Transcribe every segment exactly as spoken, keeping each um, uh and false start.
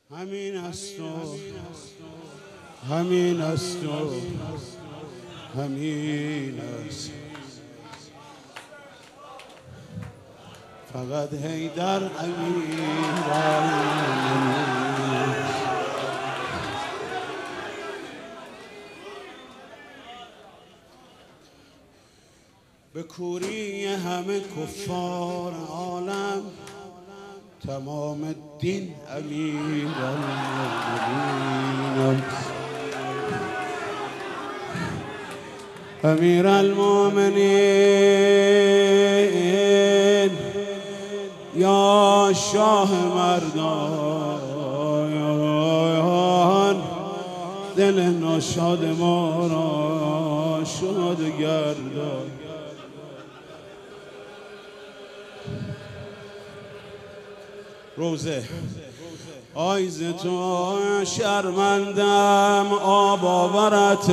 همین است و همین است و همین است، فقط حیدر امیرالمومنین. به کوری همه کفار عالم تمام دین امیرالمومنین. امیرالمومنین یا شاه مردان، دل ناشاد ما را شاد گردان. روزه آیز تو شرمندم، آب آورت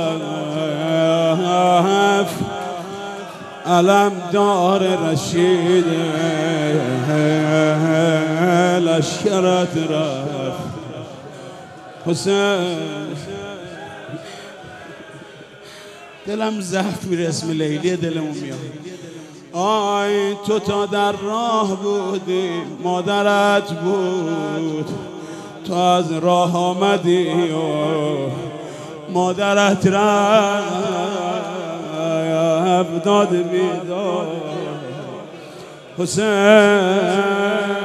رفت، علم دار رشید لشکرت رفت. حسین دلم ضعف میره، اسم لیلی دلمون میاد. آی تو تا در راه بودی مادرت بود، تو از راه آمدی و مادرت رفت داد بیدار. حسین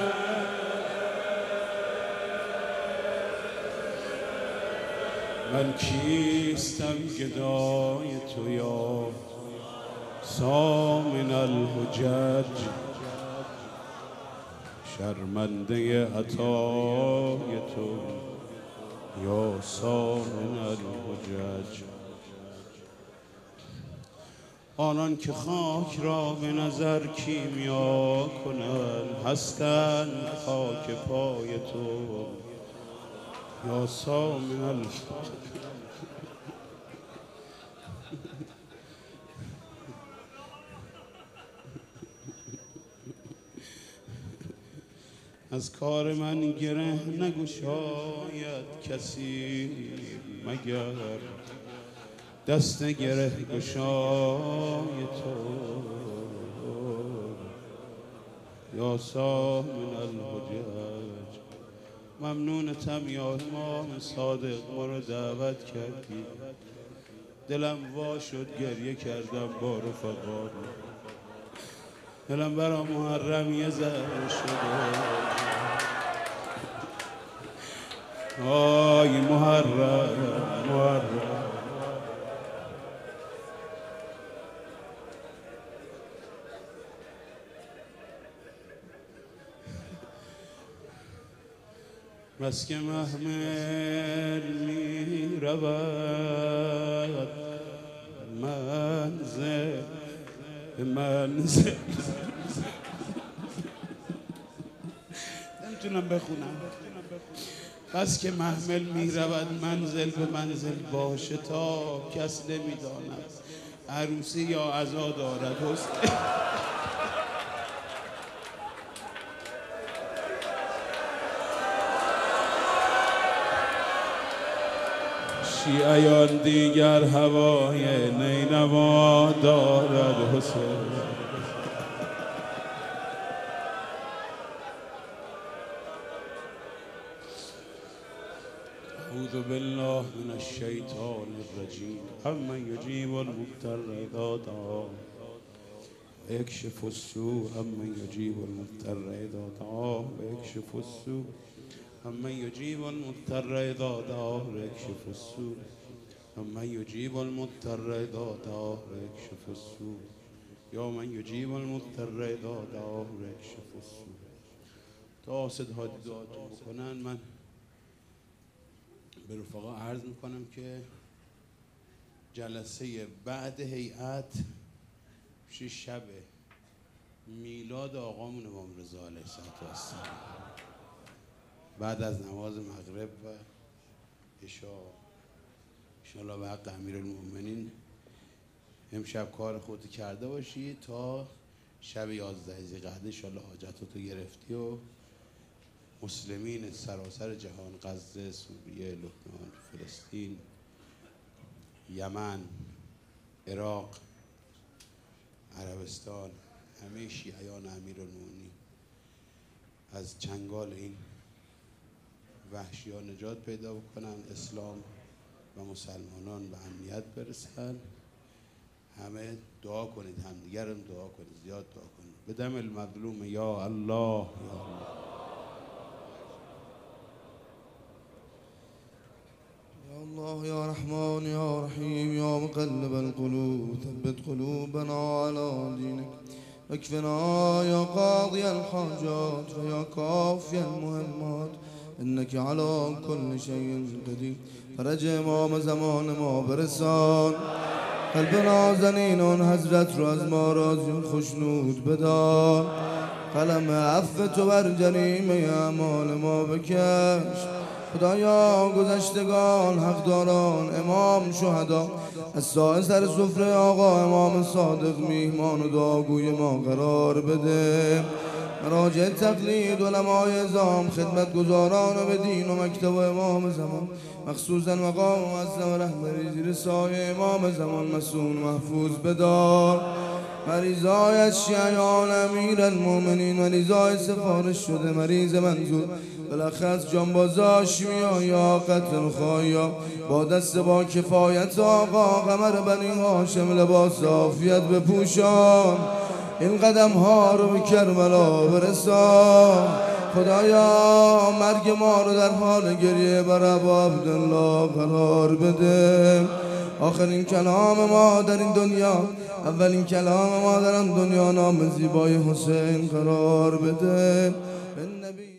من کیستم گدای تو یا سامن الحجج، شرمنده عطای تو یا سامن الحجج. آنان که خاک را به نظر کیمیا کنند، هستند خاک پای تو یا سامن الحجج. از کار من گره نگشاید کسی مگر دست گره گشای تو یا سامن الحجج. ممنونتم یا امام صادق، ما رو دعوت کردی، دلم وا شد گریه کردم با رفقا، دلم برا محرم یه ذره شده. آی محرم محرم بس که محمل می رود منزل به منزل. نمیتونم بخونم. بس که محمل می رود منزل به منزل، باشه تا کس نمیداند عروسی یا عزا دارد. حسین شیعیان دیگر هوای نینوا دارد. حسین اعوذ بالله من الشیطان الرجیم. امن یجیب المضطر اذا دعاه ویکشف السوء، امن یجیب المضطر اذا دعاه ویکشف السوء، امن یجیب المضطر اذا دعاه ویکشف السوء، امن یجیب المضطر اذا دعاه ویکشف السوء، یا من یجیب المضطر اذا دعاه ویکشف السوء. تا صدها دعاتون بکنن، من به رفقا عرض میکنم که جلسه بعد هیئت پیش شب میلاد آقامون امام رضا علیه السلام، بعد از نماز مغرب و عشا انشاءالله به حق امیرالمومنین امشب کار خودت کرده باشی تا شب یازده ذی‌قعده انشاءالله حاجتاتو گرفتی و مسلمین سراسر جهان، غزه، سوریه، لبنان، فلسطین، یمن، عراق، عربستان، همه شیعیان امیرالمومنین از چنگال این وحشیان نجات پیدا بکنن، اسلام و مسلمانان به امنیت برسن. همه دعا کنید، همدیگر هم دعا کنید، زیاد دعا کنید. به دم المظلوم یا الله یا الله. الله يا رحمن يا رحيم يا مقلب القلوب ثبت قلوبنا على دينك واكفنا يا قاضي الحاجات ويا كافي المهمات إنك على كل شيء قدير. فرج امام زمان ما برسان، قلب نازنین اون حضرت رو از ما راضی و خوشنود بدار. قلم عفو تو بر جریمه اعمال ما بکش. خدایا گذشتگان، حقداران، امام، شهدا از سایه سر سفره آقا امام صادق میهمان و دعاگوی ما قرار بده. مراجع تقلید، علمای ازام، خدمت گزاران و به دین و مکتب و امام زمان، مخصوصا مقام معظم رهبری زیر سایه امام زمان مسئول محفوظ بدار. مریضای از شیعیان امیرالمومنین، مریضای سفارش شده، مریض منظور بلخص جانبازا هاشمیا یا قتل خوایا، با دست با کفایت آقا قمر بنی هاشم لباس عافیت بپوشان. این قدم ها رو به کربلا برسان. خدایا مرگ ما رو در حال گریه بر ابا عبدالله قرار بده. آخرین کلام ما در این دنیا، اولین کلام ما در این دنیا نام زیبای حسین قرار بده.